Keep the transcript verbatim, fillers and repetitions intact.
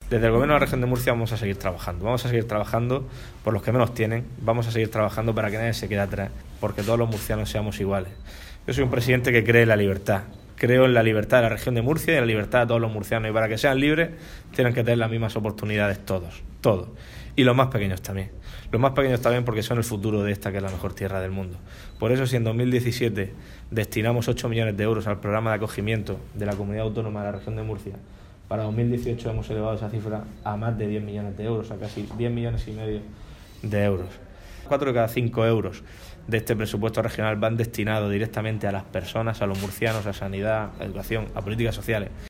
Desde el Gobierno de la Región de Murcia vamos a seguir trabajando, vamos a seguir trabajando por los que menos tienen, vamos a seguir trabajando para que nadie se quede atrás, porque todos los murcianos seamos iguales. Yo soy un presidente que cree en la libertad, creo en la libertad de la Región de Murcia y en la libertad de todos los murcianos, y para que sean libres tienen que tener las mismas oportunidades todos, todos, y los más pequeños también, los más pequeños también porque son el futuro de esta que es la mejor tierra del mundo. Por eso, si en dos mil diecisiete destinamos ocho millones de euros al programa de acogimiento de la Comunidad Autónoma de la Región de Murcia, para dos mil dieciocho hemos elevado esa cifra a más de diez millones de euros, a casi diez millones y medio de euros. Cuatro de cada cinco euros de este presupuesto regional van destinados directamente a las personas, a los murcianos, a sanidad, a educación, a políticas sociales.